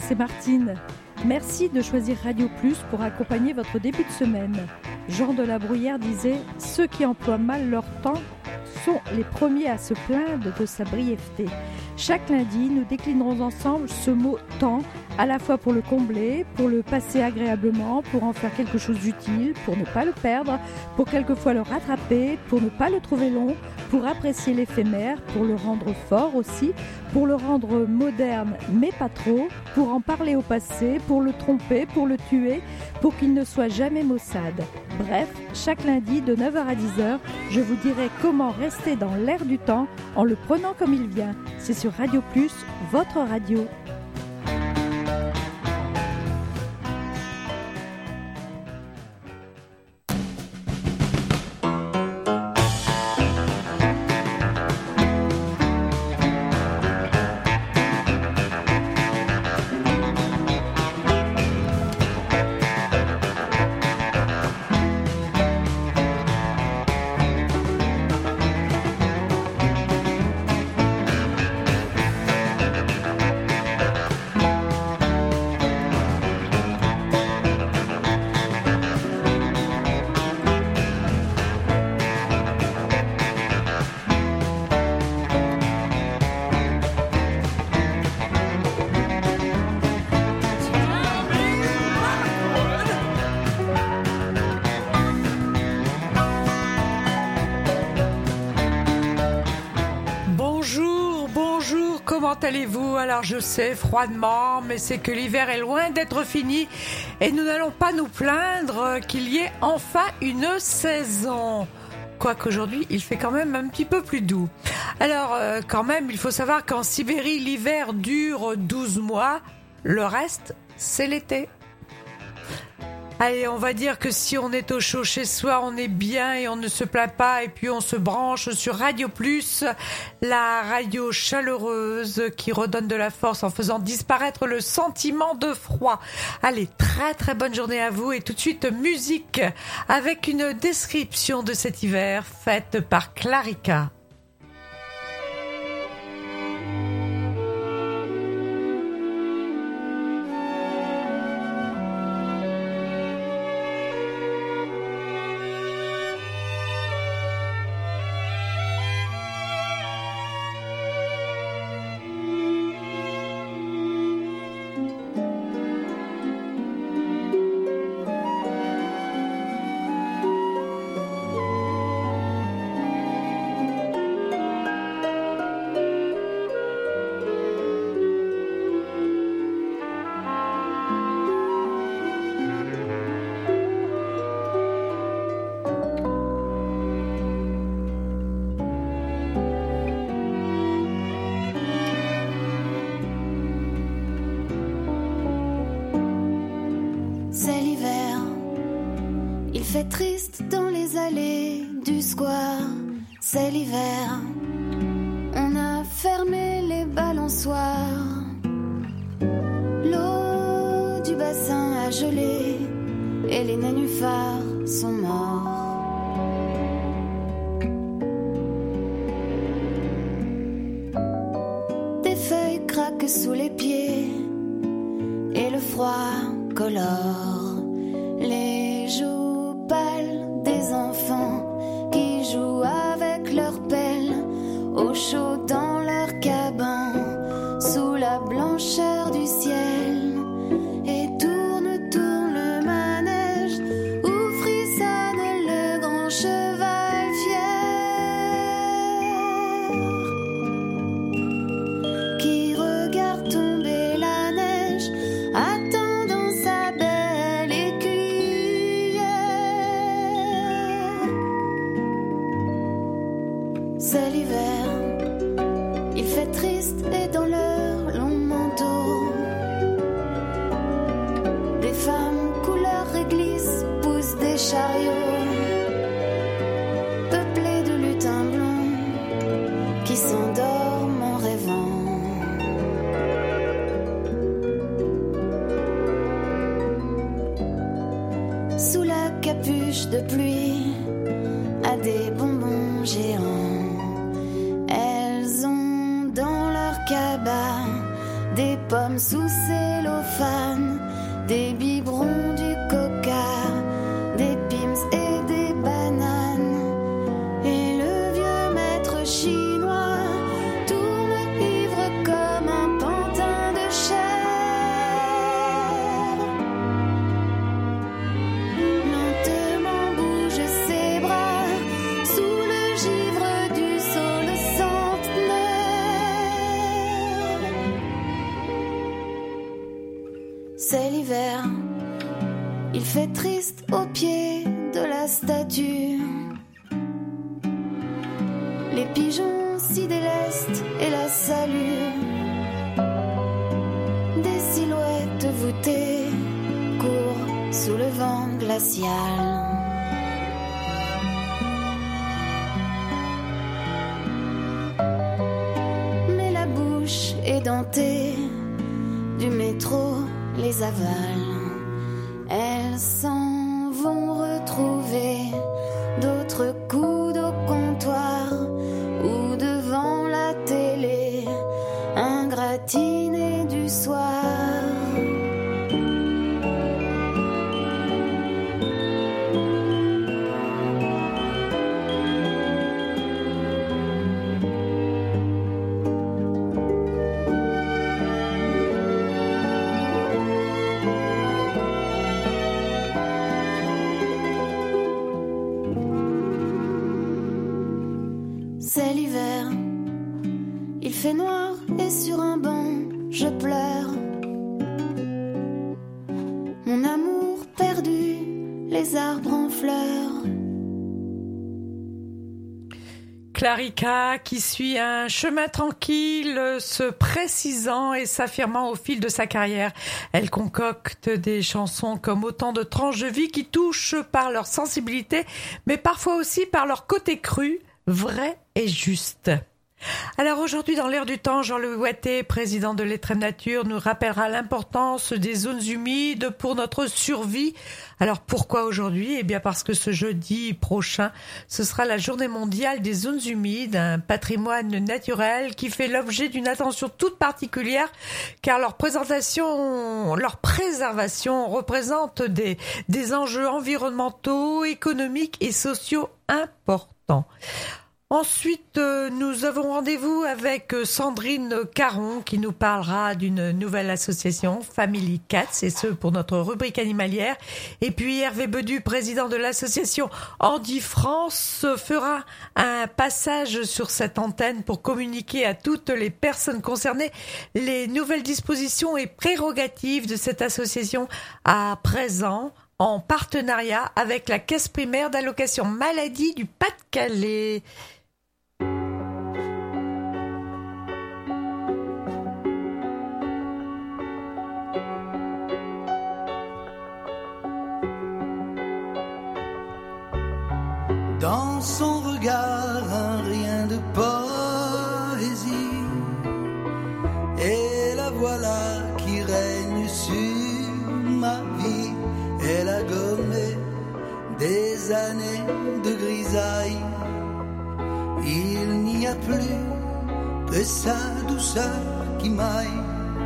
c'est Martine. Merci de choisir Radio Plus pour accompagner votre début de semaine. Jean de la Bruyère disait « Ceux qui emploient mal leur temps sont les premiers à se plaindre de sa brièveté ». Chaque lundi, nous déclinerons ensemble ce mot « temps », à la fois pour le combler, pour le passer agréablement, pour en faire quelque chose d'utile, pour ne pas le perdre, pour quelquefois le rattraper, pour ne pas le trouver long, pour apprécier l'éphémère, pour le rendre fort aussi, pour le rendre moderne mais pas trop, pour en parler au passé, pour le tromper, pour le tuer, pour qu'il ne soit jamais maussade. Bref, chaque lundi de 9h à 10h, je vous dirai comment rester dans l'air du temps en le prenant comme il vient. C'est sur Radio Plus, votre radio. Comment allez-vous? Alors je sais, froidement, mais c'est que l'hiver est loin d'être fini et nous n'allons pas nous plaindre qu'il y ait enfin une saison. Quoique aujourd'hui, il fait quand même un petit peu plus doux. Alors quand même, il faut savoir qu'en Sibérie, l'hiver dure 12 mois, le reste, c'est l'été. Allez, on va dire que si on est au chaud chez soi, on est bien et on ne se plaint pas. Et puis on se branche sur Radio Plus, la radio chaleureuse qui redonne de la force en faisant disparaître le sentiment de froid. Allez, très très bonne journée à vous et tout de suite musique avec une description de cet hiver faite par Clarica. fait triste dans les allées du square. C'est l'hiver, on a fermé les balançoires. L'eau du bassin a gelé et les nénuphars sont morts. Des feuilles craquent sous les pieds et le froid colore les joues pâles des enfants qui jouent avec leurs pelles au chaud dans leur cabane sous la blancheur du ciel. Et tourne, tourne le manège où frissonne le grand cheval fier qui regarde tomber la neige, attendant sa belle écuyère. C'est l'hiver, il fait triste et dans leur long manteau des femmes couleur réglisse poussent des chariots peuplés de lutins blonds qui s'endorment en rêvant. Sous la capuche de pluie à des bonbons géants, elles ont dans leur cabane des pommes sous cellophane, des biberons, du coca, des pims et des bananes. Et le vieux maître chinois tourne ivre comme un pantin de chair. Lentement bouge ses bras sous le givre du saule centenaire. C'est l'hiver, il fait triste au pied de la statue. Les pigeons s'y délestent et la saluent. Des silhouettes voûtées courent sous le vent glacial. Mais la bouche édentée du métro les avale. Elles s'en vont retrouver d'autres coudes au comptoir ou devant la télé, un gratiné du soir. C'est l'hiver, il fait noir et sur un banc je pleure. Mon amour perdu, les arbres en fleurs. Clarica qui suit un chemin tranquille, se précisant et s'affirmant au fil de sa carrière. Elle concocte des chansons comme autant de tranches de vie qui touchent par leur sensibilité, mais parfois aussi par leur côté cru, vrai et juste. Alors aujourd'hui, dans l'air du temps, Jean-Louis Ouatté, président de l'Étrenne Nature, nous rappellera l'importance des zones humides pour notre survie. Alors pourquoi aujourd'hui ? Eh bien parce que ce jeudi prochain, ce sera la journée mondiale des zones humides, un patrimoine naturel qui fait l'objet d'une attention toute particulière car leur préservation représente des enjeux environnementaux, économiques et sociaux importants. Ensuite, nous avons rendez-vous avec Sandrine Caron qui nous parlera d'une nouvelle association, Family Cats, et ce pour notre rubrique animalière. Et puis Hervé Bedu, président de l'association Handi France, fera un passage sur cette antenne pour communiquer à toutes les personnes concernées les nouvelles dispositions et prérogatives de cette association à présent en partenariat avec la Caisse primaire d'allocation maladie du Pas-de-Calais. Dans son regard, un rien de poésie, et la voilà qui règne sur ma vie. Elle a gommé des années de grisaille. Il n'y a plus que sa douceur qui maille.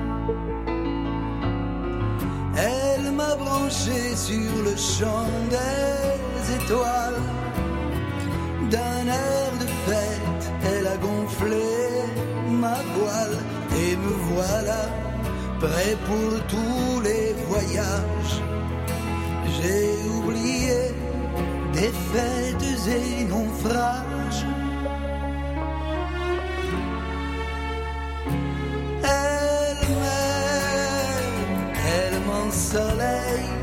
Elle m'a branché sur le champ des étoiles. D'un air de fête, elle a gonflé ma voile. Et me voilà, prêt pour tous les voyages. J'ai oublié défaites et naufrages. Elle m'aime, elle m'ensoleille.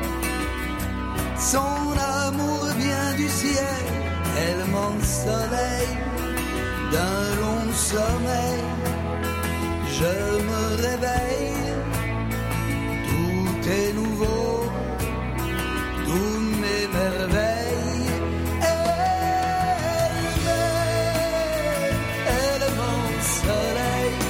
Son amour vient du ciel. Elle m'ensoleille d'un long sommeil. Je me réveille, tout est nouveau, toutes mes merveilles. Elle m'ensoleille.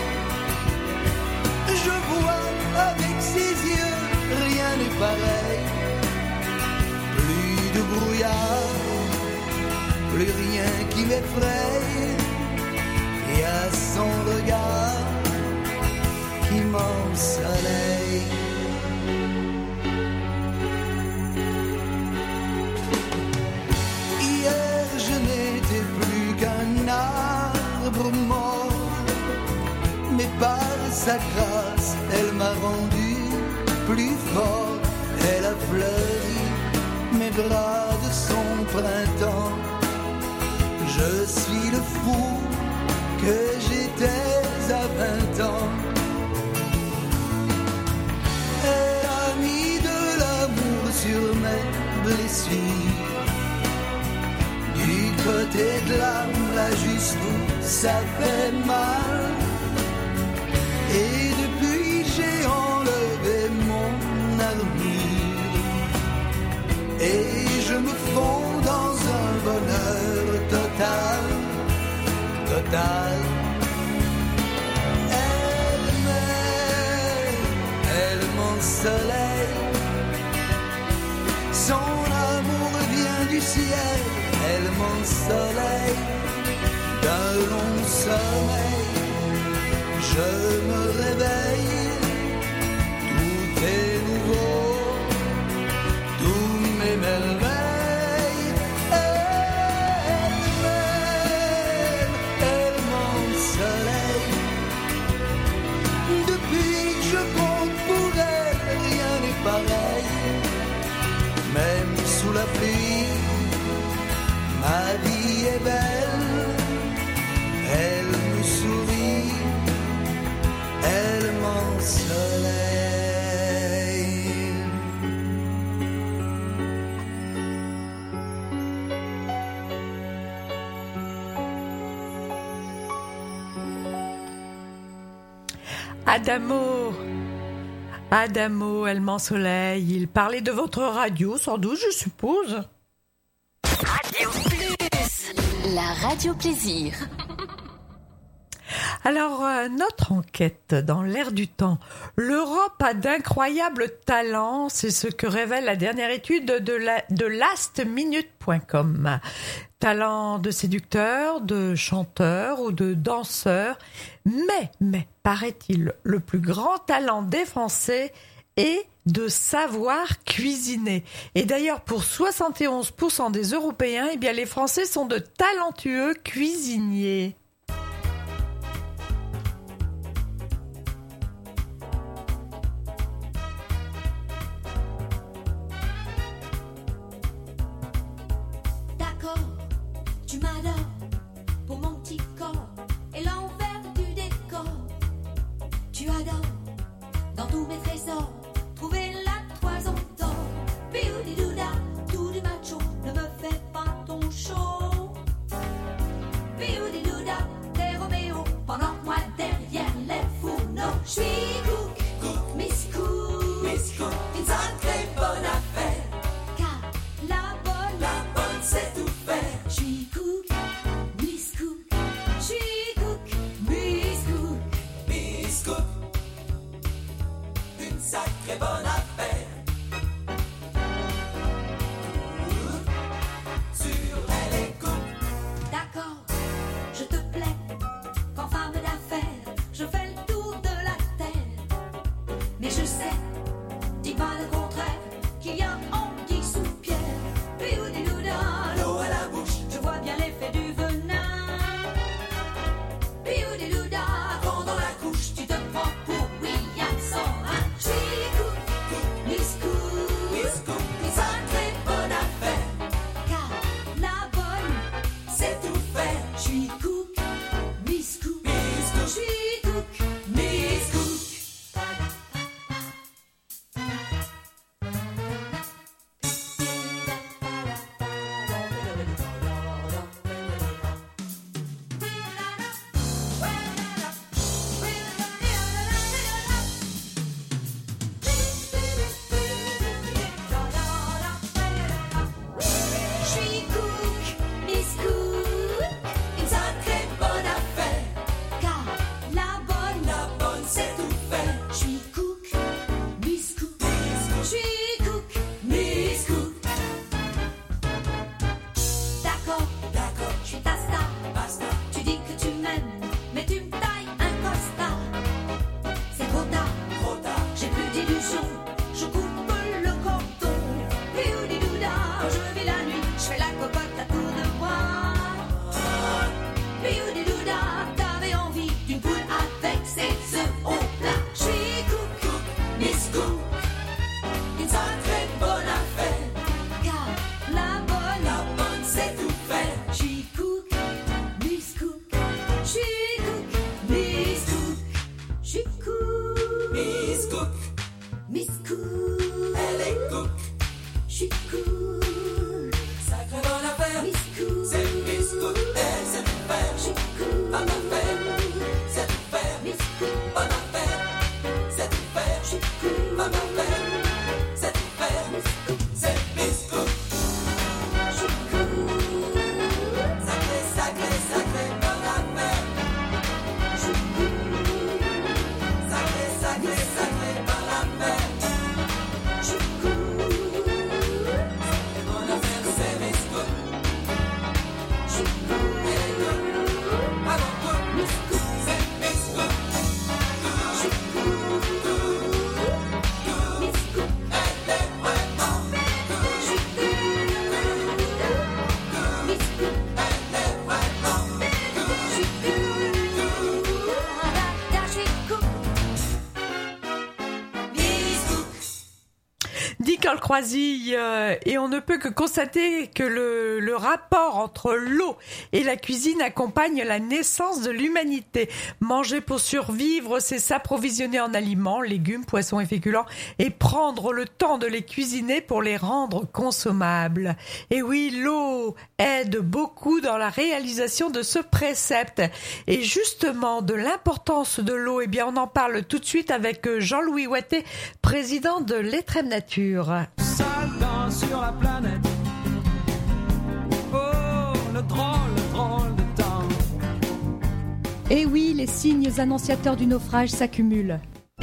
Je vois avec ses yeux, rien n'est pareil. Plus de brouillard, plus rien qui m'effraie, et à son regard qui sa grâce, elle m'a rendu plus fort. Elle a fleuri mes bras de son printemps. Je suis le fou que j'étais à 20 ans. Elle a mis de l'amour sur mes blessures. Du côté de l'âme, là juste où ça fait mal. Et depuis j'ai enlevé mon armure. Et je me fonds dans un bonheur total, total. Elle m'ensoleille. Son amour vient du ciel. Elle m'ensoleille d'un long sommeil. Je me réveille, tout est nouveau, tous mes merveilles. Elle m'aime, elle m'ensoleille. Depuis que je compte pour elle, rien n'est pareil. Même sous la pluie, ma vie est belle. Elle me sourit, elle m'ensoleille. Adamo, elle m'ensoleille. Il parlait de votre radio, sans doute, je suppose. Radio Plus, la radio plaisir. Alors, notre enquête dans l'air du temps. L'Europe a d'incroyables talents, c'est ce que révèle la dernière étude de lastminute.com. Talent de séducteur, de chanteur ou de danseur. Mais, paraît-il, le plus grand talent des Français est de savoir cuisiner. Et d'ailleurs, pour 71% des Européens, eh bien, les Français sont de talentueux cuisiniers. Tu m'adores pour mon petit corps et l'envers du décor. Tu adores dans tous mes trésors trouver la toison d'or. Biou-di-dou-da, tout du macho, ne me fais pas ton show. Biou-di-dou-da, t'es Roméo, pendant que moi derrière les fourneaux. J'suis cook, Miss Cook, une sacrée bonne affaire. Car la bonne sait tout faire. J'suis cook. Charles Croisille, et on ne peut que constater que le rapport entre l'eau et la cuisine accompagne la naissance de l'humanité. Manger pour survivre, c'est s'approvisionner en aliments, légumes, poissons et féculents, et prendre le temps de les cuisiner pour les rendre consommables. Et oui, l'eau aide beaucoup dans la réalisation de ce précepte. Et justement, de l'importance de l'eau, eh bien, on en parle tout de suite avec Jean-Louis Ouatté, président de l'Étrême Nature. Saltant sur la planète. Oh, le drôle de temps. Et oui, les signes annonciateurs du naufrage s'accumulent.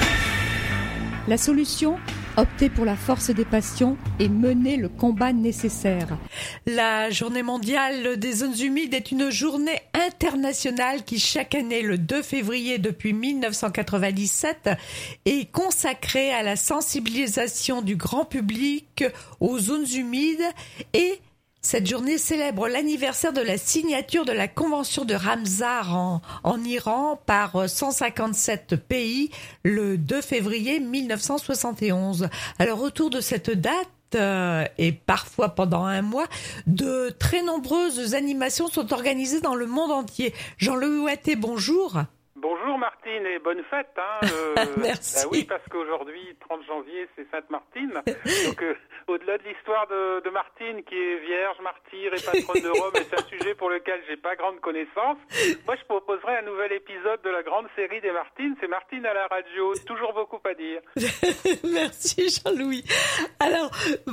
La solution ? Opter pour la force des passions et mener le combat nécessaire. La journée mondiale des zones humides est une journée internationale qui, chaque année, le 2 février depuis 1997, est consacrée à la sensibilisation du grand public aux zones humides et cette journée célèbre l'anniversaire de la signature de la Convention de Ramsar en Iran par 157 pays le 2 février 1971. Alors autour de cette date, et parfois pendant un mois, de très nombreuses animations sont organisées dans le monde entier. Jean-Louis Ouatté, bonjour. Bonjour Martine et bonne fête. Merci. Bah oui, parce qu'aujourd'hui, 30 janvier, c'est Sainte-Martine. Donc, au-delà de l'histoire de Martine, qui est vierge, martyre et patronne de Rome, et c'est un sujet pour lequel j'ai pas grande connaissance, moi je proposerais un nouvel épisode de la grande série des Martines. C'est Martine à la radio, toujours beaucoup à dire. Merci Jean-Louis. Alors,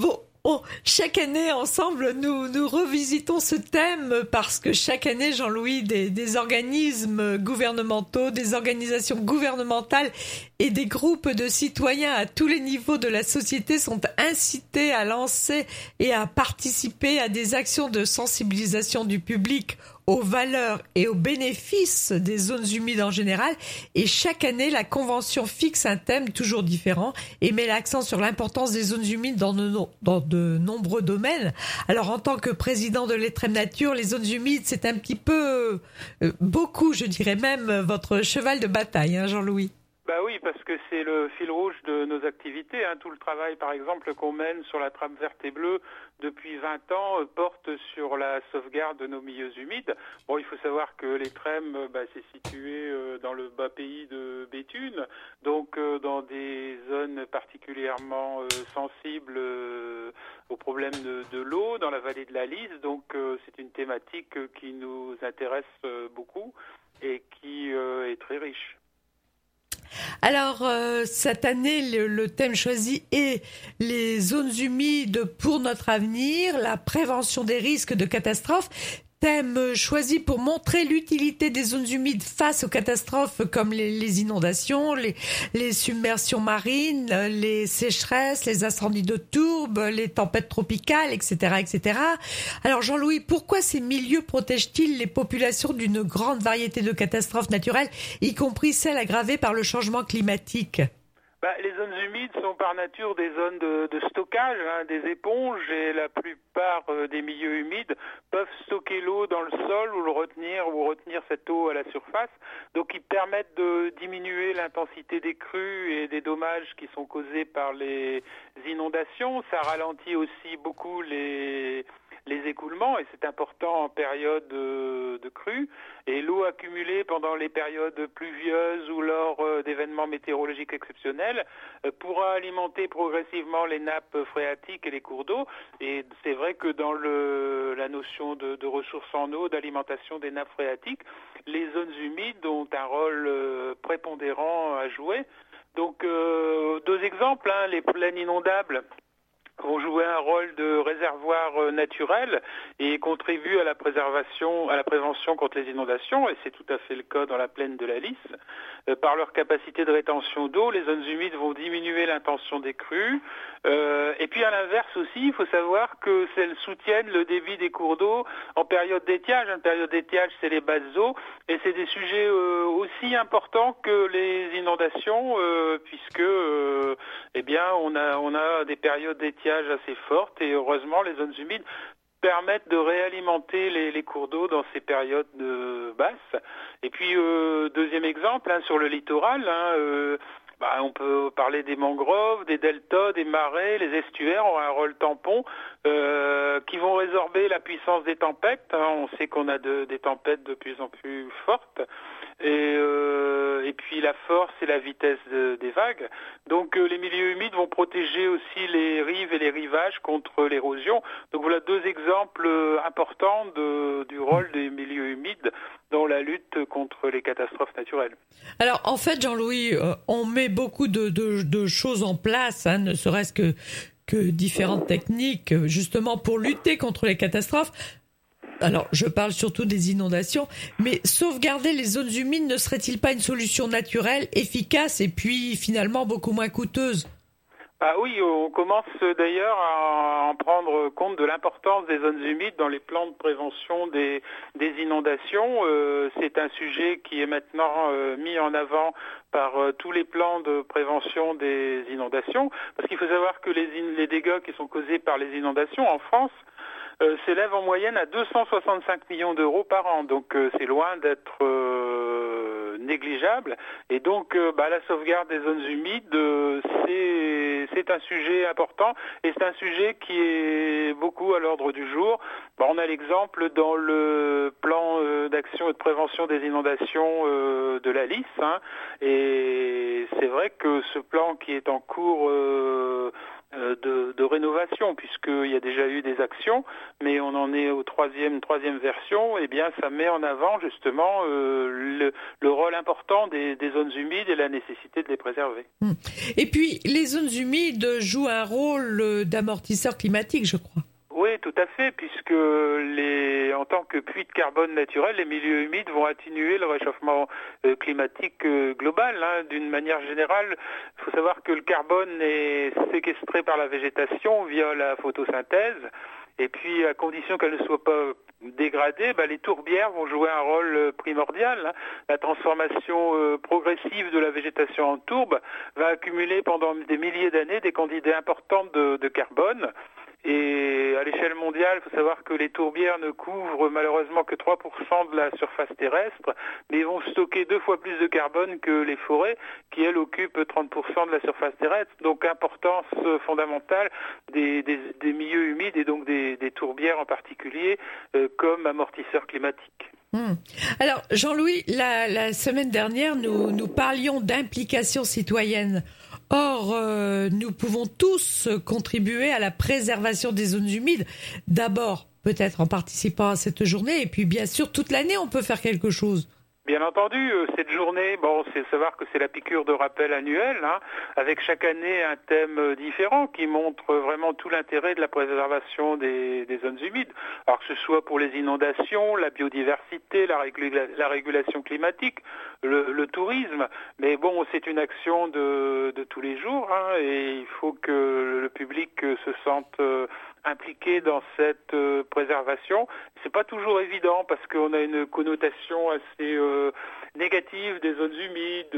chaque année, ensemble, nous revisitons ce thème parce que chaque année, Jean-Louis, des organismes gouvernementaux, des organisations gouvernementales et des groupes de citoyens à tous les niveaux de la société sont incités à lancer et à participer à des actions de sensibilisation du public aux valeurs et aux bénéfices des zones humides en général. Et chaque année, la Convention fixe un thème toujours différent et met l'accent sur l'importance des zones humides dans de nombreux domaines. Alors, en tant que président de l'Étrême Nature, les zones humides, c'est un petit peu, beaucoup, je dirais même, votre cheval de bataille, hein, Jean-Louis. Bah oui, parce que c'est le fil rouge de nos activités. Tout le travail, par exemple, qu'on mène sur la trame verte et bleue depuis 20 ans porte sur la sauvegarde de nos milieux humides. Bon, il faut savoir que l'Étrême, c'est situé dans le bas pays de Béthune, donc dans des zones particulièrement sensibles aux problèmes de l'eau, dans la vallée de la Lys. Donc c'est une thématique qui nous intéresse beaucoup et qui est très riche. Alors, cette année, le thème choisi est les zones humides pour notre avenir, la prévention des risques de catastrophes. Thème choisi pour montrer l'utilité des zones humides face aux catastrophes comme les inondations, les submersions marines, les sécheresses, les incendies de tourbe, les tempêtes tropicales, etc., etc. Alors Jean-Louis, pourquoi ces milieux protègent-ils les populations d'une grande variété de catastrophes naturelles, y compris celles aggravées par le changement climatique ? Les zones humides sont par nature des zones de stockage, des éponges, et la plupart des milieux humides peuvent stocker l'eau dans le sol ou retenir cette eau à la surface. Donc ils permettent de diminuer l'intensité des crues et des dommages qui sont causés par les inondations. Ça ralentit aussi beaucoup les écoulements, et c'est important en période de crue. Et l'eau accumulée pendant les périodes pluvieuses ou lors d'événements météorologiques exceptionnels pourra alimenter progressivement les nappes phréatiques et les cours d'eau. Et c'est vrai que dans la notion de ressources en eau, d'alimentation des nappes phréatiques, les zones humides ont un rôle prépondérant à jouer. Donc deux exemples, les plaines inondables vont jouer un rôle de réservoir naturel et contribuent à la prévention contre les inondations, et c'est tout à fait le cas dans la plaine de la Lys. Par leur capacité de rétention d'eau, les zones humides vont diminuer l'intention des crues. Et puis à l'inverse aussi, il faut savoir que celles soutiennent le débit des cours d'eau en période d'étiage. Une période d'étiage, c'est les basses eaux, et c'est des sujets aussi importants que les inondations, puisque on a des périodes d'étiage assez fortes, et heureusement les zones humides permettent de réalimenter les cours d'eau dans ces périodes basses. Et puis deuxième exemple, sur le littoral, On peut parler des mangroves, des deltas, des marais, les estuaires ont un rôle tampon qui vont résorber la puissance des tempêtes. On sait qu'on a des tempêtes de plus en plus fortes. Et puis la force et la vitesse des vagues. Donc les milieux humides vont protéger aussi les rives et les rivages contre l'érosion. Donc voilà deux exemples importants du rôle des milieux humides dans la lutte contre les catastrophes naturelles. Alors en fait, Jean-Louis, on met beaucoup de choses en place, ne serait-ce que différentes techniques justement pour lutter contre les catastrophes. Alors, je parle surtout des inondations, mais sauvegarder les zones humides ne serait-il pas une solution naturelle, efficace et puis finalement beaucoup moins coûteuse ? Oui, on commence d'ailleurs à en prendre compte de l'importance des zones humides dans les plans de prévention des inondations. C'est un sujet qui est maintenant mis en avant par tous les plans de prévention des inondations, parce qu'il faut savoir que les dégâts qui sont causés par les inondations en France s'élève en moyenne à 265 millions d'euros par an. Donc c'est loin d'être négligeable. Et donc la sauvegarde des zones humides, c'est un sujet important et c'est un sujet qui est beaucoup à l'ordre du jour. On a l'exemple dans le plan d'action et de prévention des inondations de la LIS. Et c'est vrai que ce plan qui est en cours de rénovation, puisqu'il y a déjà eu des actions, mais on en est au troisième version, et bien ça met en avant justement le rôle important des zones humides et la nécessité de les préserver. Et puis les zones humides jouent un rôle d'amortisseur climatique, je crois. Oui, tout à fait, puisque en tant que puits de carbone naturel, les milieux humides vont atténuer le réchauffement climatique global. D'une manière générale, il faut savoir que le carbone est séquestré par la végétation via la photosynthèse. Et puis, à condition qu'elle ne soit pas dégradée, les tourbières vont jouer un rôle primordial. La transformation progressive de la végétation en tourbe va accumuler pendant des milliers d'années des quantités importantes de carbone. Et à l'échelle mondiale, il faut savoir que les tourbières ne couvrent malheureusement que 3% de la surface terrestre, mais ils vont stocker 2 fois plus de carbone que les forêts, qui elles occupent 30% de la surface terrestre. Donc importance fondamentale des milieux humides et donc des tourbières en particulier comme amortisseurs climatiques. Alors Jean-Louis, la semaine dernière, nous parlions d'implication citoyenne. Or, nous pouvons tous contribuer à la préservation des zones humides. D'abord, peut-être en participant à cette journée, et puis bien sûr, toute l'année, on peut faire quelque chose. Bien entendu, cette journée, c'est savoir que c'est la piqûre de rappel annuelle, avec chaque année un thème différent qui montre vraiment tout l'intérêt de la préservation des zones humides. Alors que ce soit pour les inondations, la biodiversité, la régulation climatique, le tourisme. Mais c'est une action de tous les jours, et il faut que le public se sente impliqué dans cette préservation. C'est pas toujours évident parce qu'on a une connotation assez négative des zones humides,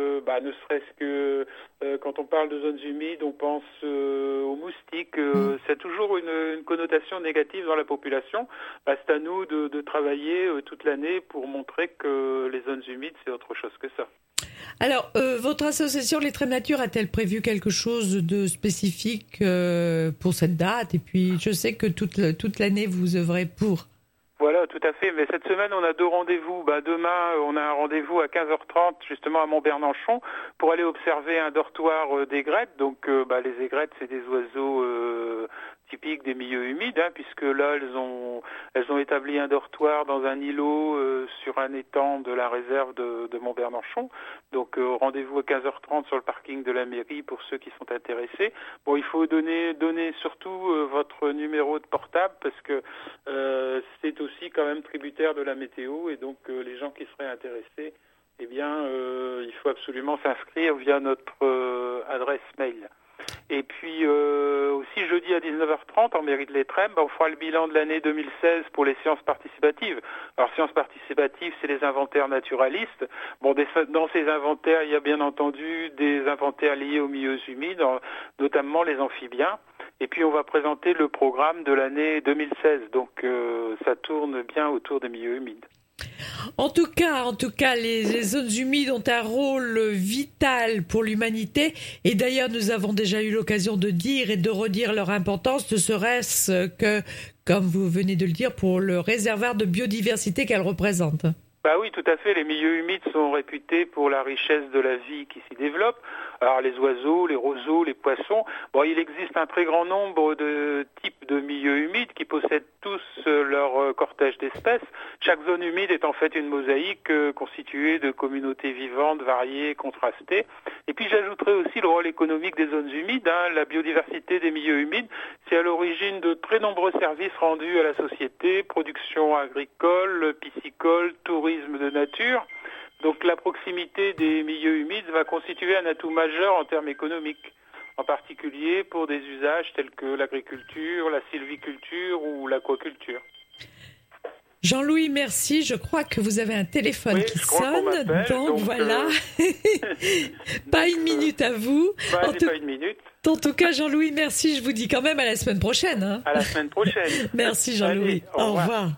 ne serait-ce que quand on parle de zones humides, on pense aux moustiques. C'est toujours une connotation négative dans la population. C'est à nous de travailler toute l'année pour montrer que les zones humides, c'est autre chose que ça. Alors, votre association Les Trêves Nature a-t-elle prévu quelque chose de spécifique pour cette date ? Et puis, je sais que toute l'année, vous œuvrez pour. Voilà, tout à fait. Mais cette semaine, on a 2 rendez-vous. Demain, on a un rendez-vous à 15h30, justement à Montbernanchon, pour aller observer un dortoir d'aigrettes. Donc, les aigrettes, c'est des oiseaux typiques des milieux humides, puisque là, elles ont établi un dortoir dans un îlot sur un étang de la réserve de Montbernanchon. Donc, rendez-vous à 15h30 sur le parking de la mairie pour ceux qui sont intéressés. Il faut donner surtout votre numéro de portable, parce que c'est aussi quand même tributaire de la météo, et donc les gens qui seraient intéressés, il faut absolument s'inscrire via notre adresse mail. Et puis aussi jeudi à 19h30 en mairie de l'Étrême, on fera le bilan de l'année 2016 pour les séances participatives. Alors séances participatives, c'est les inventaires naturalistes. Dans ces inventaires, il y a bien entendu des inventaires liés aux milieux humides, notamment les amphibiens. Et puis on va présenter le programme de l'année 2016. Donc ça tourne bien autour des milieux humides. En tout cas, les zones humides ont un rôle vital pour l'humanité. Et d'ailleurs, nous avons déjà eu l'occasion de dire et de redire leur importance, ne serait-ce que, comme vous venez de le dire, pour le réservoir de biodiversité qu'elles représentent. Bah oui, tout à fait. Les milieux humides sont réputés pour la richesse de la vie qui s'y développe. Alors les oiseaux, les roseaux, les poissons. Bon, il existe un très grand nombre de types de milieux humides qui possèdent tous leur cortège d'espèces. Chaque zone humide est en fait une mosaïque constituée de communautés vivantes, variées, contrastées. Et puis j'ajouterais aussi le rôle économique des zones humides. La biodiversité des milieux humides, c'est à l'origine de très nombreux services rendus à la société, production agricole, piscicole, tourisme de nature. Donc la proximité des milieux humides va constituer un atout majeur en termes économiques, en particulier pour des usages tels que l'agriculture, la sylviculture ou l'aquaculture. Jean-Louis, merci. Je crois que vous avez un téléphone qui sonne. Donc voilà. Pas une minute à vous. Pas une minute. En tout cas, Jean-Louis, merci. Je vous dis quand même à la semaine prochaine. À la semaine prochaine. Merci Jean-Louis. Allez, au revoir.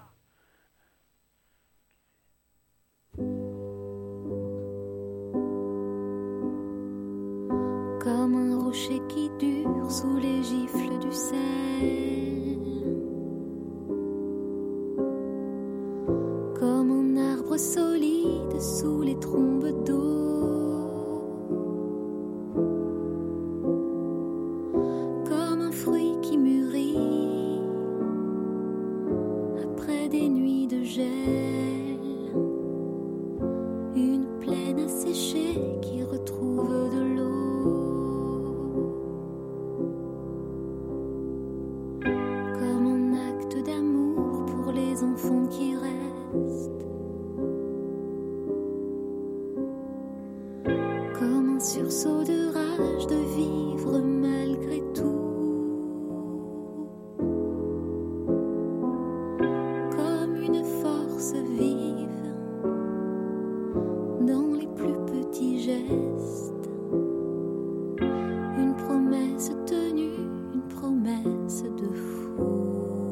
Comme un rocher qui dure sous les gifles du sel, comme un arbre solide sous les trombes d'eau, comme un fruit qui mûrit après des nuits de gel, une plaine asséchée qui retrouve de l'eau. Enfants qui restent comme un sursaut de rage de vivre malgré tout, comme une force vive dans les plus petits gestes, une promesse tenue, une promesse de fou.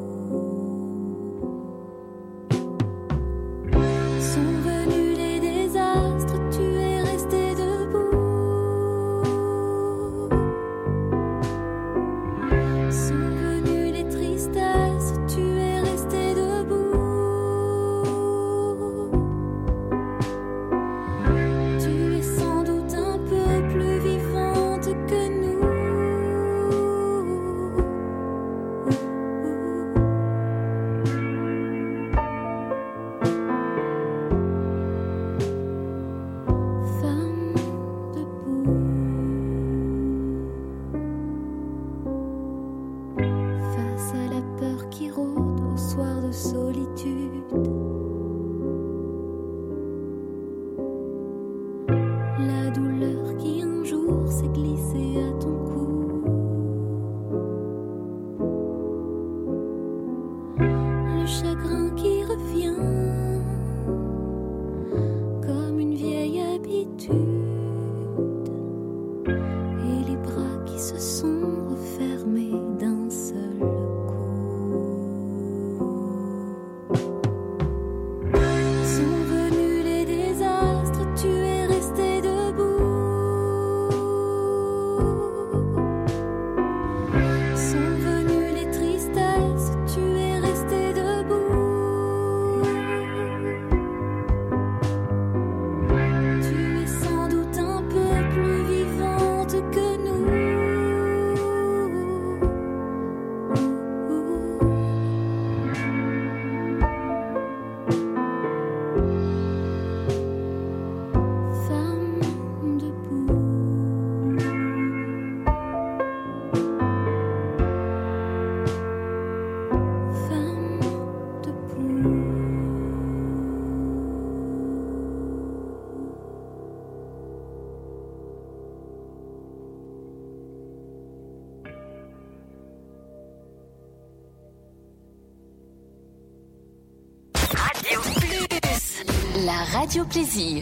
La Radio Plaisir.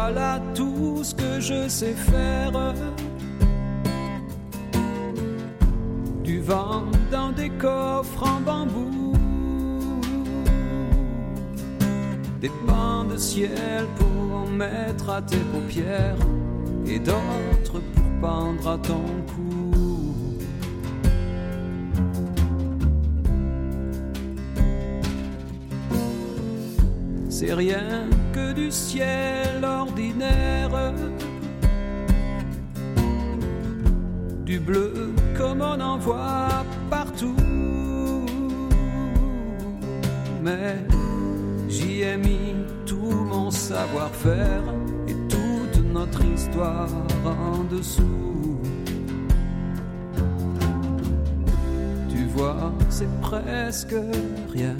voilà tout ce que je sais faire. Du vent dans des coffres en bambou, des pans de ciel pour mettre à tes paupières et d'autres pour pendre à ton cou. C'est rien que du ciel ordinaire, du bleu comme on en voit partout. Mais j'y ai mis tout mon savoir-faire et toute notre histoire en dessous. Tu vois, c'est presque rien.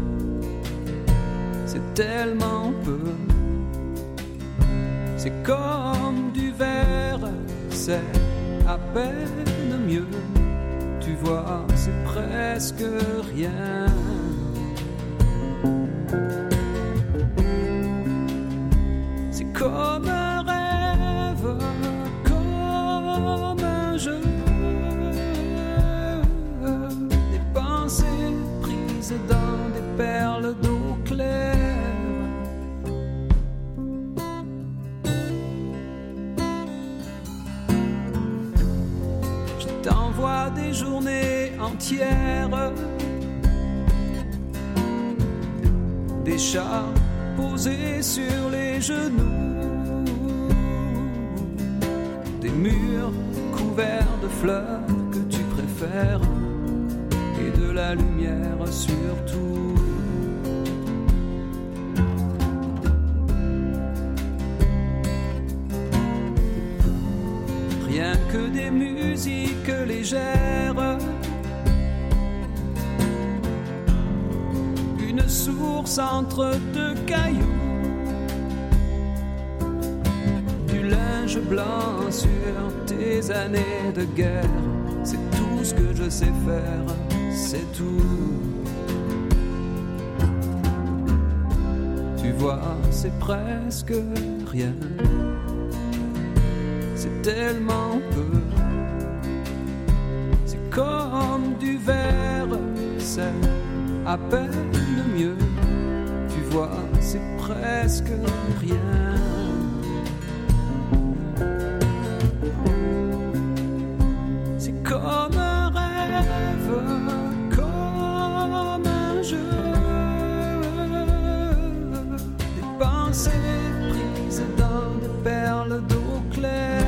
C'est tellement peu. C'est comme du verre, c'est à peine mieux. Tu vois, c'est presque rien. C'est comme un rêve, comme un jeu. Des pensées prises dans des perles d'eau claire. Je t'envoie des journées entières, des chats posés sur les genoux, des murs couverts de fleurs que tu préfères et de la lumière surtout. Rien que des musiques légères, une source entre deux cailloux, du linge blanc sur tes années de guerre. C'est tout ce que je sais faire, c'est tout. Tu vois, c'est presque rien. C'est tellement peu. C'est comme du verre, c'est à peine mieux. Tu vois, c'est presque rien. C'est comme un rêve, comme un jeu. Des pensées prises dans des perles d'eau claire.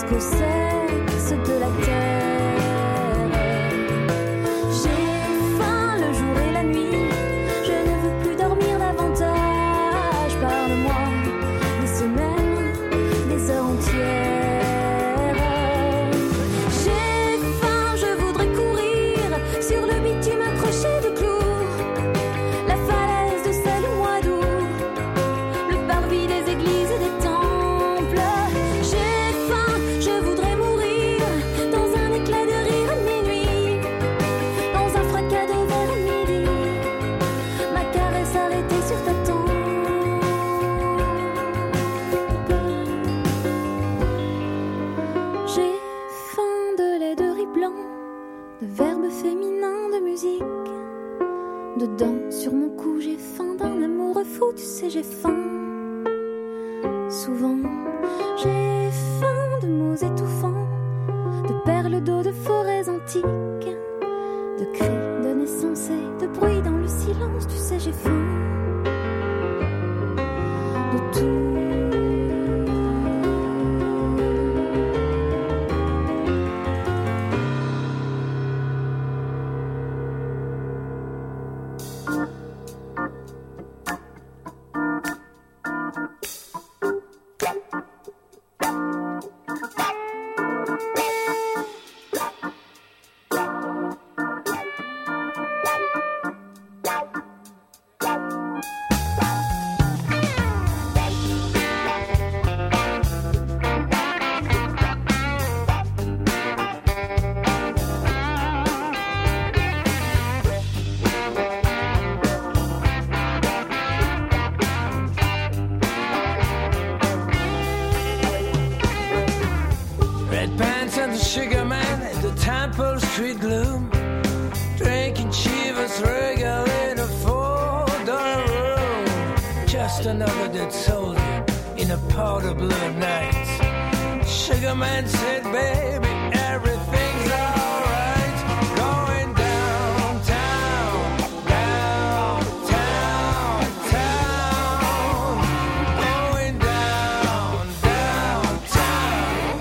jusqu'au sexe de la terre. J'ai faim le jour et la nuit, je ne veux plus dormir davantage. Parle-moi des semaines, des heures entières. J'ai faim, je voudrais courir sur le bitume accroché de clous, la falaise de sel au mois d'août, le parvis des églises et des temples. J'ai faim, je voudrais mourir dans un éclat de rire de minuit, dans un fracas de verre à midi, ma caresse arrêtée sur ta tempe. J'ai faim de lait de riz blanc, de verbes féminins, de musique. Dedans, sur mon cou, j'ai faim d'un amour fou, tu sais, j'ai faim. Souvent, j'ai faim de mots étouffants, de perles d'eau, de forêts antiques, de cris, de naissance et de bruit dans le silence, tu sais, j'ai faim. De tout. Red pants and the sugar man in the Temple Street gloom, drinking Chivas Regal in a $4 room. Just another dead soldier in a powder blue night. Sugar man said, baby, everything's alright. Going downtown, downtown, town. Going down, downtown.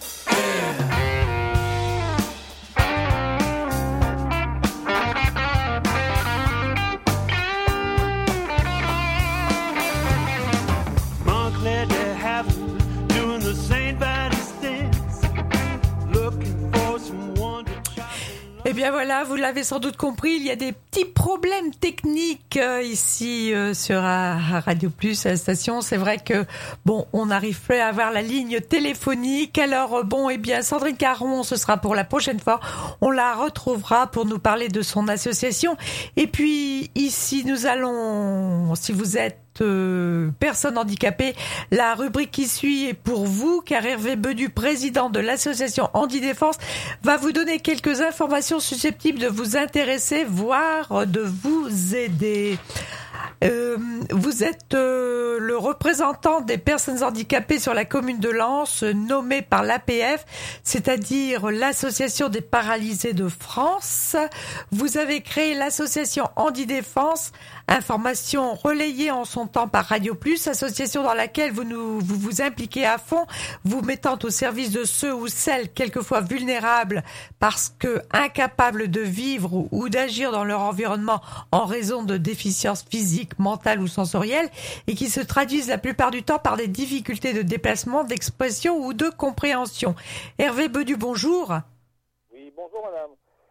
Montclair de Haven, doing the St. Vitus dance, looking for someone to try. Eh bien voilà, vous l'avez sans doute compris, il y a des petits problèmes techniques ici sur Radio Plus à la station. C'est vrai que bon, on n'arrive plus à avoir la ligne téléphonique. Alors bon, eh bien Sandrine Caron, ce sera pour la prochaine fois. On la retrouvera pour nous parler de son association. Et puis ici, nous allons, si vous êtes personnes handicapées, la rubrique qui suit est pour vous, car Hervé Bedu, président de l'association Handi Défense, va vous donner quelques informations susceptibles de vous intéresser, voire de vous aider. Vous êtes le représentant des personnes handicapées sur la commune de Lens, nommé par l'APF, c'est-à-dire l'Association des paralysés de France. Vous avez créé l'association Handi Défense, information relayée en son temps par Radio Plus, association dans laquelle vous impliquez à fond, vous mettant au service de ceux ou celles quelquefois vulnérables parce que incapables de vivre ou d'agir dans leur environnement en raison de déficiences physiques, mentales ou sensorielles, et qui se traduisent la plupart du temps par des difficultés de déplacement, d'expression ou de compréhension. Hervé Bedu, bonjour. Oui, bonjour madame.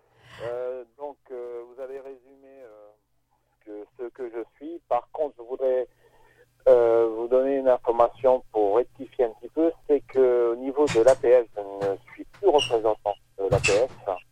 Vous avez résumé ce que je suis. Par contre, je voudrais vous donner une information pour rectifier un petit peu. C'est qu'au niveau de l'APF, je ne suis plus représentant de l'APF.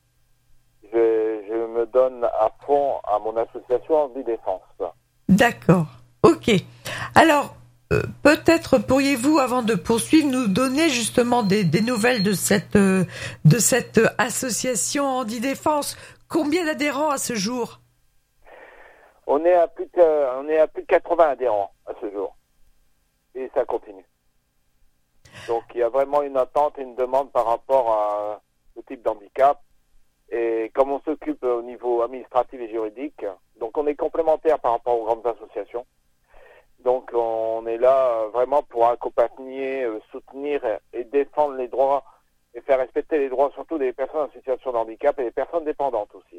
Je me donne à fond à mon association Handi Défense. D'accord. Ok. Alors, peut-être pourriez-vous, avant de poursuivre, nous donner justement des nouvelles de cette association Handi Défense. Combien d'adhérents à ce jour ? On est à plus de 80 adhérents à ce jour. Et ça continue. Donc il y a vraiment une attente et une demande par rapport à ce type d'handicap. Et comme on s'occupe au niveau administratif et juridique, donc on est complémentaire par rapport aux grandes associations. Donc on est là vraiment pour accompagner, soutenir et défendre les droits faire respecter les droits surtout des personnes en situation de handicap et des personnes dépendantes aussi.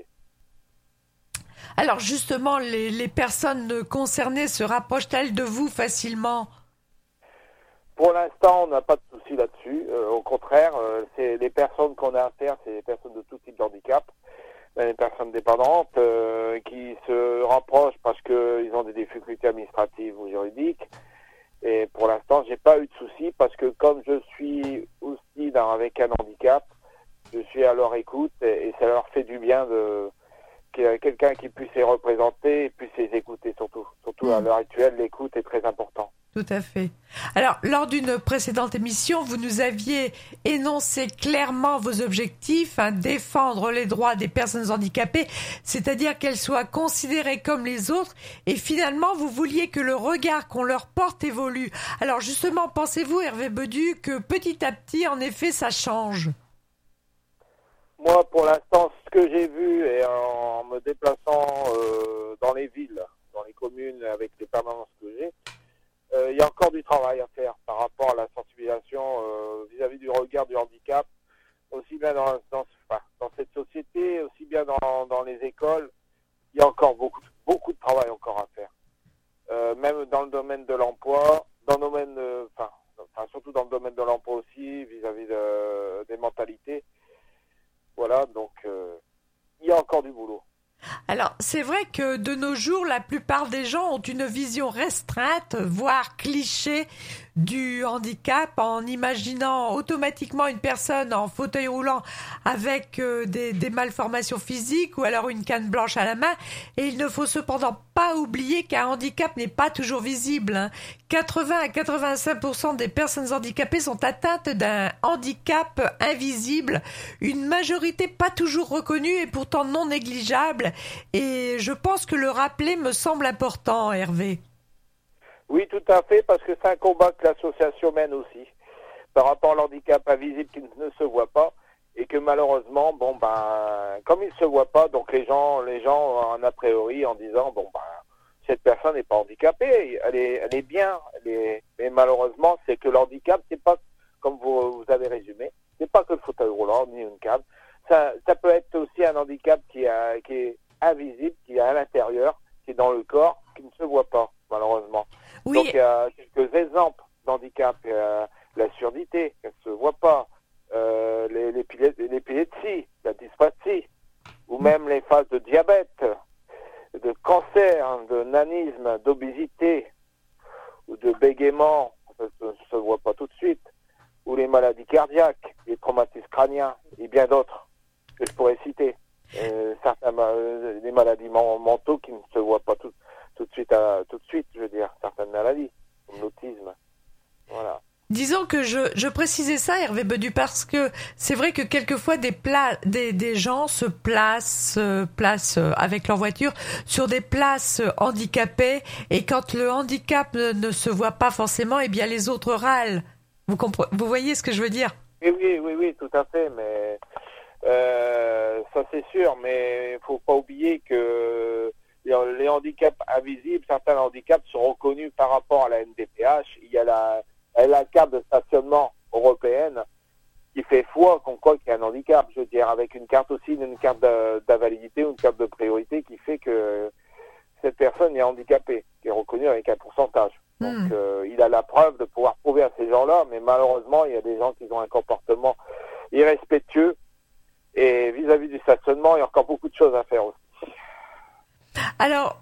Alors justement, les personnes concernées se rapprochent-elles de vous facilement ? Pour l'instant, on n'a pas de souci là-dessus. Au contraire, c'est les personnes qu'on a à faire, c'est les personnes de tout type de handicap, les personnes dépendantes qui se rapprochent parce qu'ils ont des difficultés administratives ou juridiques. Et pour l'instant, j'ai pas eu de souci parce que comme je suis aussi avec un handicap, je suis à leur écoute et ça leur fait du bien qu'il y ait quelqu'un qui puisse les représenter et puisse les écouter surtout. Surtout à l'heure actuelle, l'écoute est très importante. Tout à fait. Alors, lors d'une précédente émission, vous nous aviez énoncé clairement vos objectifs, défendre les droits des personnes handicapées, c'est-à-dire qu'elles soient considérées comme les autres, et finalement, vous vouliez que le regard qu'on leur porte évolue. Alors justement, pensez-vous, Hervé Bedu, que petit à petit, en effet, ça change ? Moi, pour l'instant, ce que j'ai vu, et en me déplaçant dans les villes, dans les communes, avec les permanences que j'ai, il y a encore du travail à faire par rapport à la sensibilisation vis-à-vis du regard du handicap, aussi bien dans cette société, aussi bien dans les écoles. Il y a encore beaucoup de travail encore à faire. Même dans le domaine de l'emploi, surtout dans le domaine de l'emploi aussi, vis-à-vis des mentalités. Voilà, donc il y a encore du boulot. Alors, c'est vrai que de nos jours, la plupart des gens ont une vision restreinte, voire cliché, du handicap, en imaginant automatiquement une personne en fauteuil roulant avec des malformations physiques ou alors une canne blanche à la main. Et il ne faut cependant pas oublier qu'un handicap n'est pas toujours visible. 80 à 85% des personnes handicapées sont atteintes d'un handicap invisible, une majorité pas toujours reconnue et pourtant non négligeable. Et je pense que le rappeler me semble important, Hervé. Oui, tout à fait, parce que c'est un combat que l'association mène aussi, par rapport à l'handicap invisible qui ne se voit pas, et que malheureusement, comme il ne se voit pas, donc les gens ont un a priori en disant, cette personne n'est pas handicapée, elle est bien, mais malheureusement, c'est que l'handicap, c'est pas, comme vous avez résumé, c'est pas que le fauteuil roulant, ni une canne, ça peut être aussi un handicap qui est invisible, qui est à l'intérieur, qui est dans le corps, qui ne se voit pas, malheureusement. Oui. Donc il y a quelques exemples d'handicap, la surdité, elle ne se voit pas, l'épilepsie, la dyspraxie, ou même les phases de diabète, de cancer, de nanisme, d'obésité, ou de bégaiement, ça ne se voit pas tout de suite, ou les maladies cardiaques, les traumatismes crâniens, et bien d'autres que je pourrais citer. Les maladies mentaux qui ne se voient pas tout de suite, je veux dire, certaines maladies, comme l'autisme. Voilà. Disons que je précisais ça, Hervé Bedu, parce que c'est vrai que quelquefois des gens se placent avec leur voiture sur des places handicapées, et quand le handicap ne se voit pas forcément, eh bien les autres râlent. Vous voyez ce que je veux dire ? Oui, tout à fait, mais ça c'est sûr, mais il faut pas oublier que les handicaps invisibles, certains handicaps sont reconnus par rapport à la NDPH. Il y a la carte de stationnement européenne qui fait foi qu'on croit qu'il y a un handicap, je veux dire, avec une carte aussi, une carte d'invalidité ou une carte de priorité qui fait que cette personne est handicapée, qui est reconnue avec un pourcentage. Donc il a la preuve de pouvoir prouver à ces gens-là, mais malheureusement, il y a des gens qui ont un comportement irrespectueux, et vis-à-vis du stationnement, il y a encore beaucoup de choses à faire aussi. Alors,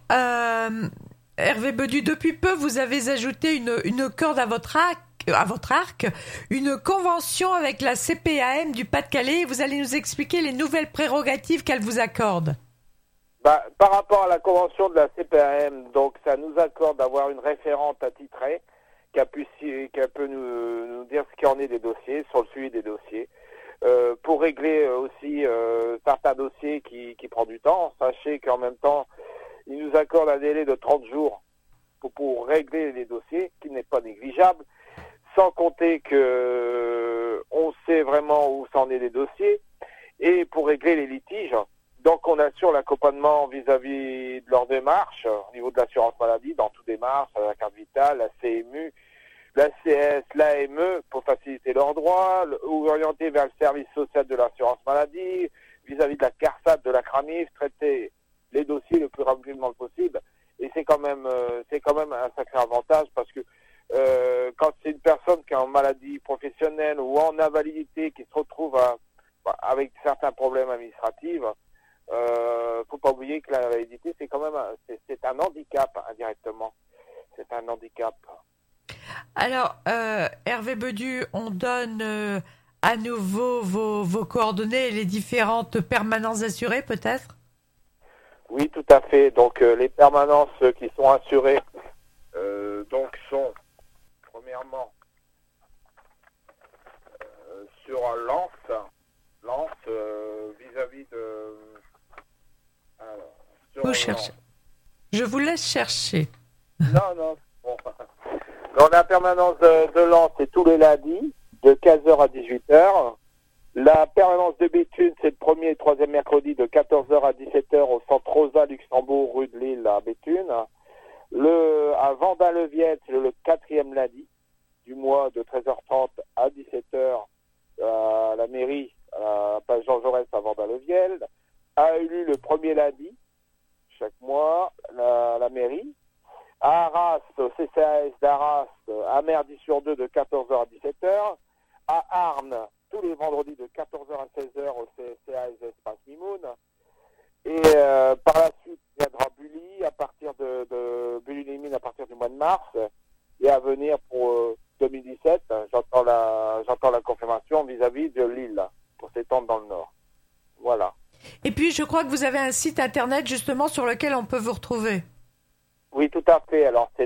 Hervé Bedu, depuis peu, vous avez ajouté une corde à votre arc, une convention avec la CPAM du Pas-de-Calais. Vous allez nous expliquer les nouvelles prérogatives qu'elle vous accorde. Par rapport à la convention de la CPAM, donc ça nous accorde d'avoir une référente attitrée qui peut nous dire ce qu'il en est des dossiers, sur le suivi des dossiers. Pour régler aussi certains dossiers qui prend du temps. Sachez qu'en même temps, il nous accorde un délai de 30 jours pour régler les dossiers, qui n'est pas négligeable, sans compter que on sait vraiment où s'en est les dossiers, et pour régler les litiges. Donc on assure l'accompagnement vis-à-vis de leur démarche, au niveau de l'assurance maladie, dans toutes les démarches, la carte vitale, la CMU, l'ACS, l'AME pour faciliter leurs droits, ou orienter vers le service social de l'assurance maladie, vis-à-vis de la CARSAT, de la CRAMIF, traiter les dossiers le plus rapidement possible. Et c'est quand même un sacré avantage parce que quand c'est une personne qui est en maladie professionnelle ou en invalidité qui se retrouve avec certains problèmes administratifs, faut pas oublier que l'invalidité c'est quand même c'est un handicap indirectement. C'est un handicap. Alors, Hervé Bedu, on donne à nouveau vos coordonnées et les différentes permanences assurées, peut-être ? Oui, tout à fait. Donc, les permanences qui sont assurées donc sont, premièrement, sur Lens, vis-à-vis de... Alors, vous cherchez. Je vous laisse chercher. Non. Bon. Dans la permanence de Lens, c'est tous les lundis, de 15h à 18h. La permanence de Béthune, c'est le premier et troisième mercredi, de 14h à 17h, au centre Rosa Luxembourg, rue de Lille, à Béthune. À Vendin-le-Viette, c'est le quatrième lundi du mois, de 13h30 à 17h, à la mairie, à la place Jean Jaurès, à Vendin-le-Viette. À Ulu, le premier lundi, chaque mois, la mairie. À Arras, au CCAS d'Arras, à Merdy-sur-Deux, de 14h à 17h. À Arnes, tous les vendredis, de 14h à 16h, au CCAS Espace Mimoun. Et par la suite, il viendra Bully, à partir de Bully-les-Mines, à partir du mois de mars. Et à venir pour 2017, j'entends la confirmation vis-à-vis de Lille, pour s'étendre dans le nord. Voilà. Et puis, je crois que vous avez un site internet, justement, sur lequel on peut vous retrouver. Oui, tout à fait. Alors, c'est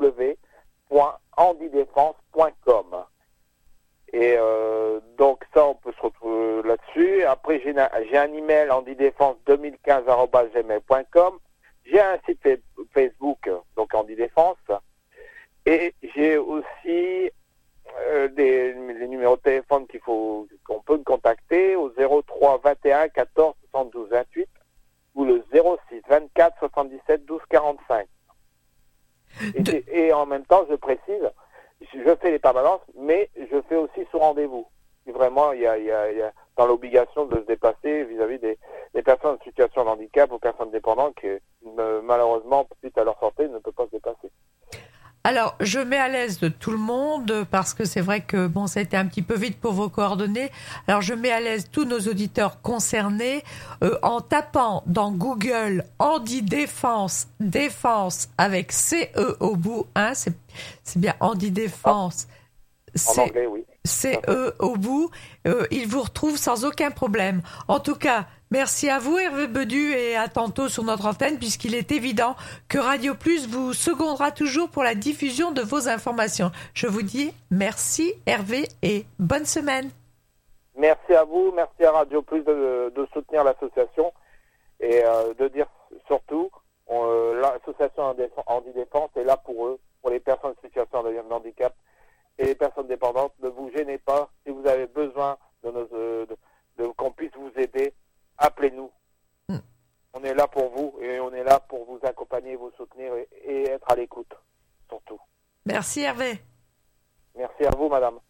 www.handidéfense.com. Et donc, ça, on peut se retrouver là-dessus. Après, j'ai un email handidéfense2015@gmail.com. J'ai un site Facebook, donc Handidéfense. Et j'ai aussi les numéros de téléphone qu'on peut me contacter au 03 21 14 72 28 ou le 06 24 77 12 45. Et en même temps, je précise, je fais les permanences, mais je fais aussi sous rendez-vous. Et vraiment, il y a dans l'obligation de se déplacer vis-à-vis des personnes en situation de handicap ou personnes dépendantes qui, malheureusement, suite à leur santé, ne peuvent pas se déplacer. Alors, je mets à l'aise de tout le monde parce que c'est vrai que ça a été un petit peu vite pour vos coordonnées. Alors, je mets à l'aise tous nos auditeurs concernés en tapant dans Google Handidéfense, défense avec CE au bout. Hein, c'est bien Handidéfense. En anglais, oui. CE au bout. Ils vous retrouvent sans aucun problème. En tout cas, merci à vous, Hervé Bedu, et à tantôt sur notre antenne, puisqu'il est évident que Radio Plus vous secondera toujours pour la diffusion de vos informations. Je vous dis merci, Hervé, et bonne semaine. Merci à vous, merci à Radio Plus de soutenir l'association et de dire surtout, l'association Handidéfense est là pour eux, pour les personnes en situation de handicap et les personnes dépendantes. Ne vous gênez pas, si vous avez besoin qu'on puisse vous aider, appelez-nous. On est là pour vous et on est là pour vous accompagner, vous soutenir et être à l'écoute, surtout. Merci Hervé. Merci à vous, madame.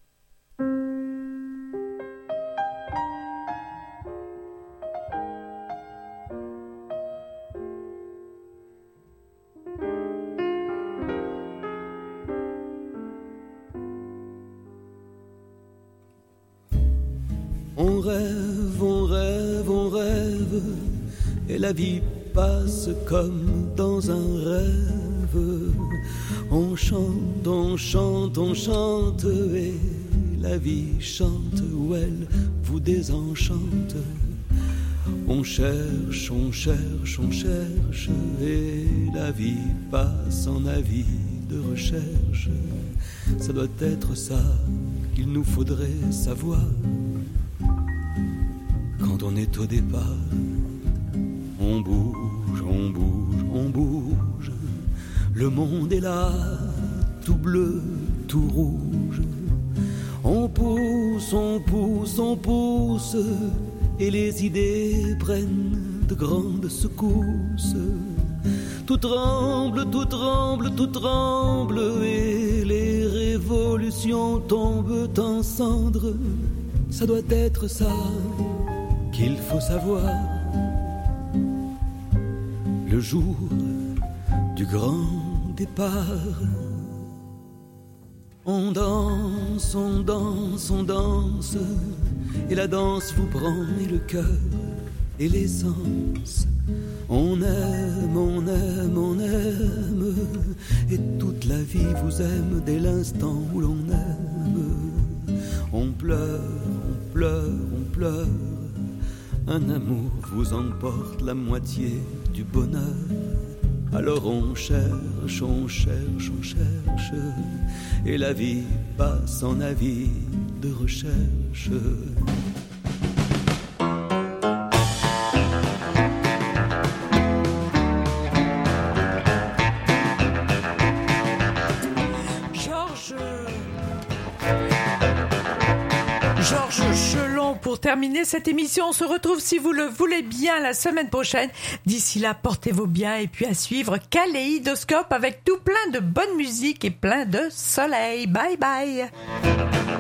On rêve, on rêve, on rêve, et la vie passe comme dans un rêve. On chante, on chante, on chante, et la vie chante où elle vous désenchante. On cherche, on cherche, on cherche, et la vie passe en avis de recherche. Ça doit être ça qu'il nous faudrait savoir. Quand on est au départ, on bouge, on bouge, on bouge. Le monde est là, tout bleu, tout rouge. On pousse, on pousse, on pousse, et les idées prennent de grandes secousses. Tout tremble, tout tremble, tout tremble, et les révolutions tombent en cendres. Ça doit être ça qu'il faut savoir. Le jour du grand départ. On danse, on danse, on danse, et la danse vous prend et le cœur et les sens. On aime, on aime, on aime, et toute la vie vous aime dès l'instant où l'on aime. On pleure, on pleure, on pleure, un amour vous emporte la moitié du bonheur. Alors on cherche, on cherche, on cherche, et la vie passe en avis de recherche. Georges Chelon, pour terminer cette émission, on se retrouve si vous le voulez bien la semaine prochaine. D'ici là, portez-vous bien et puis à suivre Kaléidoscope avec tout plein de bonne musique et plein de soleil. Bye bye.